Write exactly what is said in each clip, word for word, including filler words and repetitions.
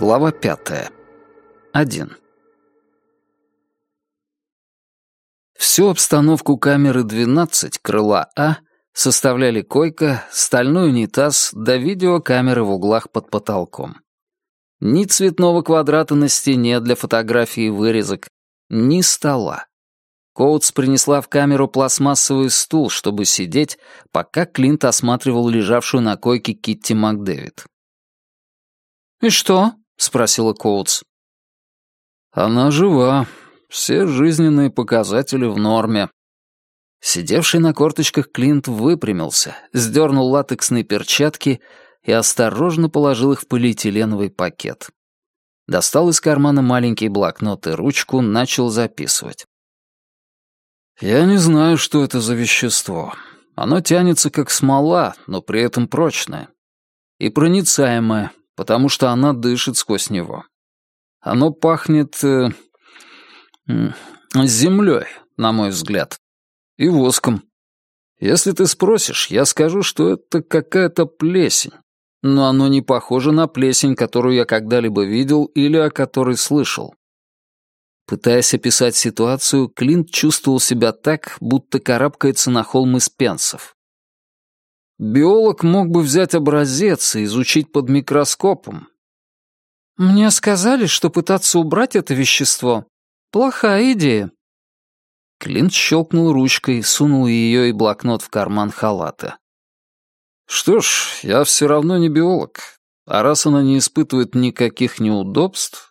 Глава пятая. Один. Всю обстановку камеры двенадцать, крыла А, составляли койка, стальной унитаз да видеокамеры в углах под потолком. Ни цветного квадрата на стене для фотографий и вырезок, ни стола. Коутс принесла в камеру пластмассовый стул, чтобы сидеть, пока Клинт осматривал лежавшую на койке Китти Макдэвид. «И что?» — спросила Коутс. «Она жива. Все жизненные показатели в норме». Сидевший на корточках Клинт выпрямился, сдернул латексные перчатки и осторожно положил их в полиэтиленовый пакет. Достал из кармана маленький блокнот и ручку, начал записывать. «Я не знаю, что это за вещество. Оно тянется как смола, но при этом прочное. И проницаемое, потому что она дышит сквозь него. Оно пахнет э, э, землей, на мой взгляд, и воском. Если ты спросишь, я скажу, что это какая-то плесень, но оно не похоже на плесень, которую я когда-либо видел или о которой слышал». Пытаясь описать ситуацию, Клинт чувствовал себя так, будто карабкается на холм из пенсов. Биолог мог бы взять образец и изучить под микроскопом. «Мне сказали, что пытаться убрать это вещество — плохая идея». Клинт щелкнул ручкой, сунул ее и блокнот в карман халата. «Что ж, я все равно не биолог, а раз она не испытывает никаких неудобств...»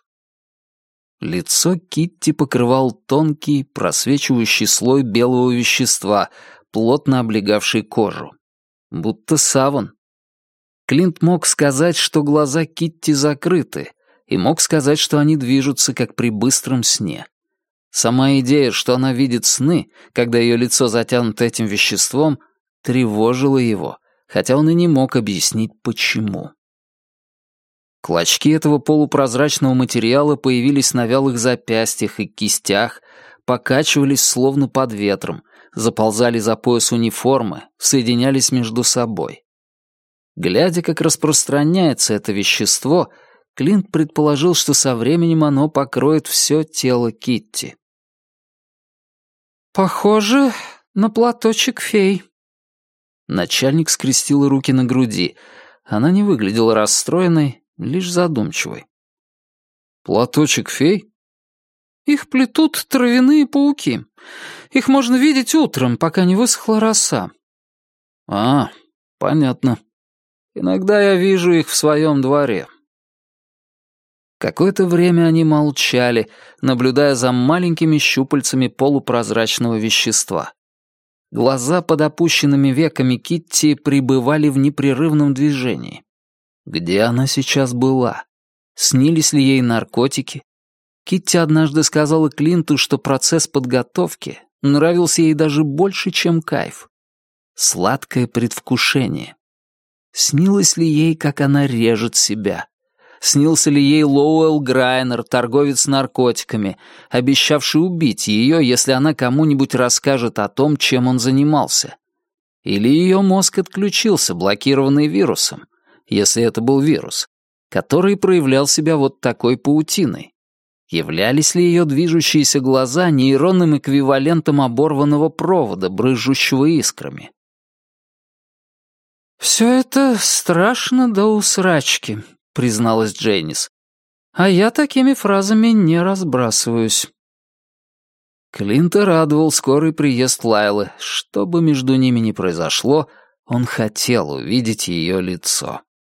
Лицо Китти покрывал тонкий, просвечивающий слой белого вещества, плотно облегавший кожу. Будто саван. Клинт мог сказать, что глаза Китти закрыты, и мог сказать, что они движутся, как при быстром сне. Сама идея, что она видит сны, когда ее лицо затянуто этим веществом, тревожила его, хотя он и не мог объяснить, почему. Клочки этого полупрозрачного материала появились на вялых запястьях и кистях, покачивались словно под ветром, заползали за пояс униформы, соединялись между собой. Глядя, как распространяется это вещество, Клинт предположил, что со временем оно покроет все тело Китти. «Похоже на платочек фей». Начальник скрестила руки на груди. Она не выглядела расстроенной, лишь задумчивой. «Платочек фей?» «Их плетут травяные пауки. Их можно видеть утром, пока не высохла роса». «А, понятно. Иногда я вижу их в своем дворе». Какое-то время они молчали, наблюдая за маленькими щупальцами полупрозрачного вещества. Глаза под опущенными веками Китти пребывали в непрерывном движении. Где она сейчас была? Снились ли ей наркотики? Китти однажды сказала Клинту, что процесс подготовки нравился ей даже больше, чем кайф. Сладкое предвкушение. Снилось ли ей, как она режет себя? Снился ли ей Лоуэлл Грайнер, торговец наркотиками, обещавший убить ее, если она кому-нибудь расскажет о том, чем он занимался? Или ее мозг отключился, блокированный вирусом, если это был вирус, который проявлял себя вот такой паутиной? Являлись ли ее движущиеся глаза нейронным эквивалентом оборванного провода, брызжущего искрами? «Все это страшно до усрачки», — призналась Джейнис. «А я такими фразами не разбрасываюсь». Клинта радовал скорый приезд Лайлы. Что бы между ними ни произошло, он хотел увидеть ее лицо.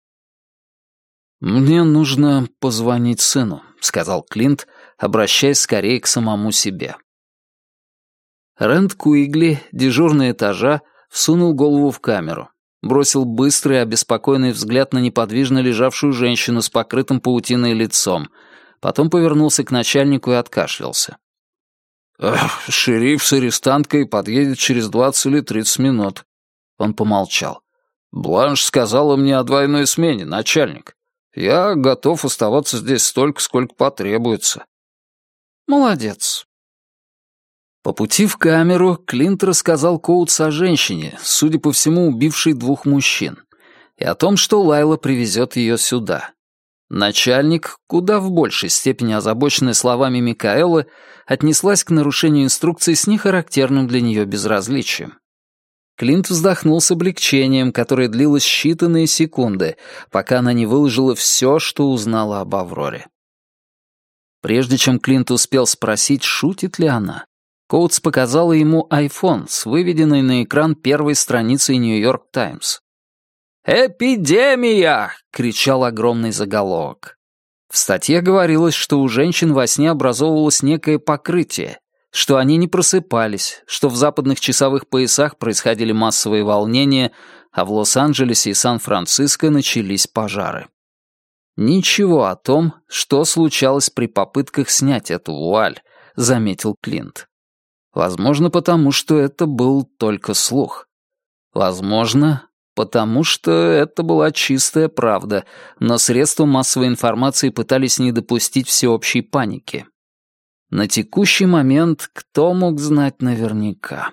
«Мне нужно позвонить сыну», — сказал Клинт, обращаясь скорее к самому себе. Рэнд Куигли, дежурный этажа, всунул голову в камеру, бросил быстрый, обеспокоенный взгляд на неподвижно лежавшую женщину с покрытым паутиной лицом, потом повернулся к начальнику и откашлялся. «Шериф с арестанткой подъедет через двадцать или тридцать минут». Он помолчал. «Бланш сказала мне о двойной смене, начальник. Я готов оставаться здесь столько, сколько потребуется». «Молодец». По пути в камеру Клинт рассказал Коутс о женщине, судя по всему, убившей двух мужчин, и о том, что Лайла привезет ее сюда. Начальник, куда в большей степени озабоченная словами Микаэлы, отнеслась к нарушению инструкций с нехарактерным для нее безразличием. Клинт вздохнул с облегчением, которое длилось считанные секунды, пока она не выложила все, что узнала об Авроре. Прежде чем Клинт успел спросить, шутит ли она, Коутс показала ему айфон с выведенной на экран первой страницей «Нью-Йорк Таймс». «Эпидемия!» — кричал огромный заголовок. В статье говорилось, что у женщин во сне образовывалось некое покрытие, что они не просыпались, что в западных часовых поясах происходили массовые волнения, а в Лос-Анджелесе и Сан-Франциско начались пожары. Ничего о том, что случалось при попытках снять эту вуаль, заметил Клинт. Возможно, потому что это был только слух. Возможно, потому что это была чистая правда, но средства массовой информации пытались не допустить всеобщей паники. На текущий момент кто мог знать наверняка?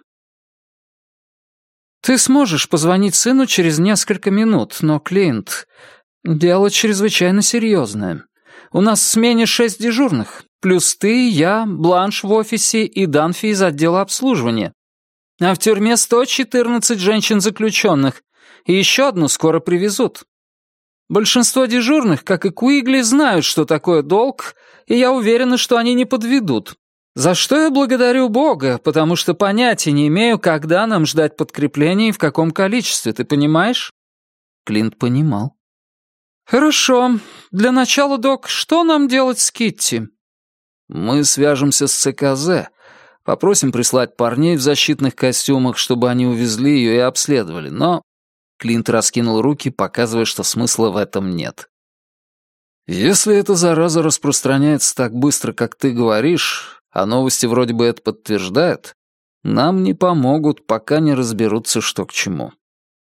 «Ты сможешь позвонить сыну через несколько минут, но, Клинт, дело чрезвычайно серьезное. У нас в смене шесть дежурных, плюс ты, я, Бланш в офисе и Данфи из отдела обслуживания. А в тюрьме сто четырнадцать женщин-заключенных, и еще одну скоро привезут. Большинство дежурных, как и Куигли, знают, что такое долг, и я уверена, что они не подведут. За что я благодарю Бога, потому что понятия не имею, когда нам ждать подкрепления и в каком количестве, ты понимаешь?» Клинт понимал. «Хорошо. Для начала, док, что нам делать с Китти?» «Мы свяжемся с ЦКЗ, попросим прислать парней в защитных костюмах, чтобы они увезли ее и обследовали, но...» Клинт раскинул руки, показывая, что смысла в этом нет. «Если эта зараза распространяется так быстро, как ты говоришь, а новости вроде бы это подтверждают, нам не помогут, пока не разберутся, что к чему».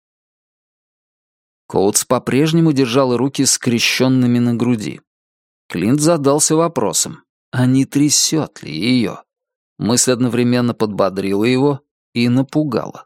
Коутс по-прежнему держал руки скрещенными на груди. Клинт задался вопросом, а не трясет ли ее? Мысль одновременно подбодрила его и напугала.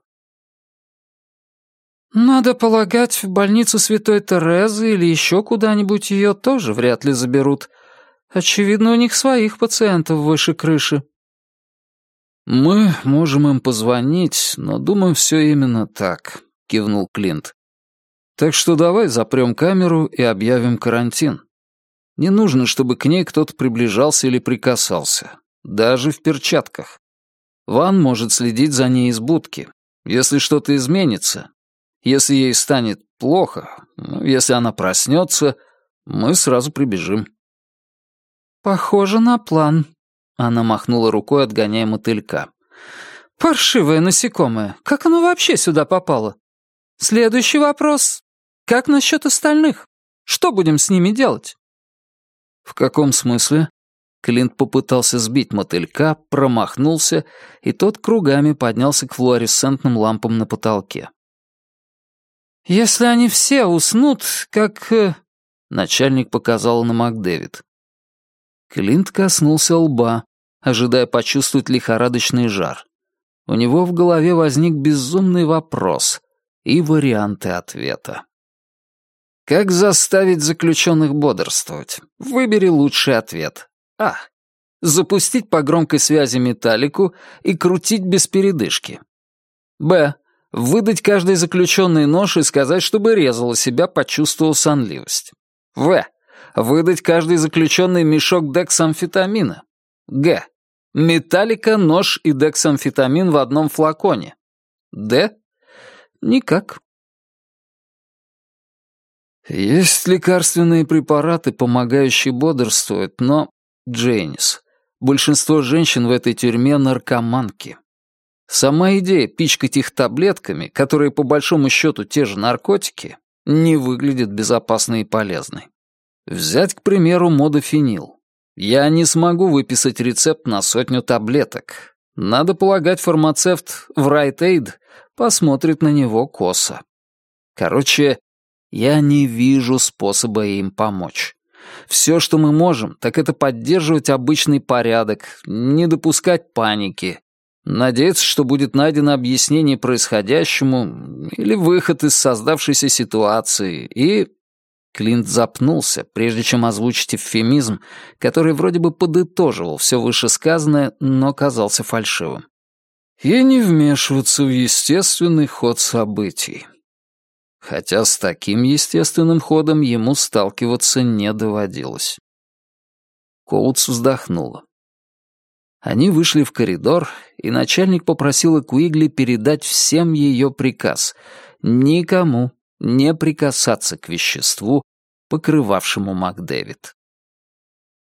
«Надо полагать, в больницу Святой Терезы или еще куда-нибудь ее тоже вряд ли заберут. Очевидно, у них своих пациентов выше крыши». «Мы можем им позвонить, но думаю, все именно так», — кивнул Клинт. «Так что давай запрем камеру и объявим карантин. Не нужно, чтобы к ней кто-то приближался или прикасался, даже в перчатках. Ван может следить за ней из будки. Если что-то изменится, если ей станет плохо, если она проснется, мы сразу прибежим». «Похоже на план», — она махнула рукой, отгоняя мотылька. «Паршивое насекомое. Как оно вообще сюда попало? Следующий вопрос. Как насчет остальных? Что будем с ними делать?» «В каком смысле?» Клинт попытался сбить мотылька, промахнулся, и тот кругами поднялся к флуоресцентным лампам на потолке. «Если они все уснут, как...» Начальник показал на МакДэвид. Клинт коснулся лба, ожидая почувствовать лихорадочный жар. У него в голове возник безумный вопрос и варианты ответа. Как заставить заключенных бодрствовать? Выбери лучший ответ. А. Запустить по громкой связи металлику и крутить без передышки. Б. Выдать каждой заключенной нож и сказать, чтобы резала себя, почувствовал сонливость. В. Выдать каждой заключенной мешок дексамфетамина. Г. Металлика, нож и дексамфетамин в одном флаконе. Д. Никак. Есть лекарственные препараты, помогающие бодрствовать, но, Джейнис, большинство женщин в этой тюрьме наркоманки. Сама идея пичкать их таблетками, которые по большому счету те же наркотики, не выглядит безопасной и полезной. Взять, к примеру, модофенил. Я не смогу выписать рецепт на сотню таблеток. Надо полагать, фармацевт в Rite Aid посмотрит на него косо. Короче, я не вижу способа им помочь. Все, что мы можем, так это поддерживать обычный порядок, не допускать паники, надеяться, что будет найдено объяснение происходящему или выход из создавшейся ситуации, и... Клинт запнулся, прежде чем озвучить эвфемизм, который вроде бы подытоживал все вышесказанное, но казался фальшивым. И не вмешиваться в естественный ход событий. Хотя с таким естественным ходом ему сталкиваться не доводилось. Коутс вздохнула. Они вышли в коридор, и начальник попросила Куигли передать всем ее приказ — никому не прикасаться к веществу, покрывавшему Макдэвид.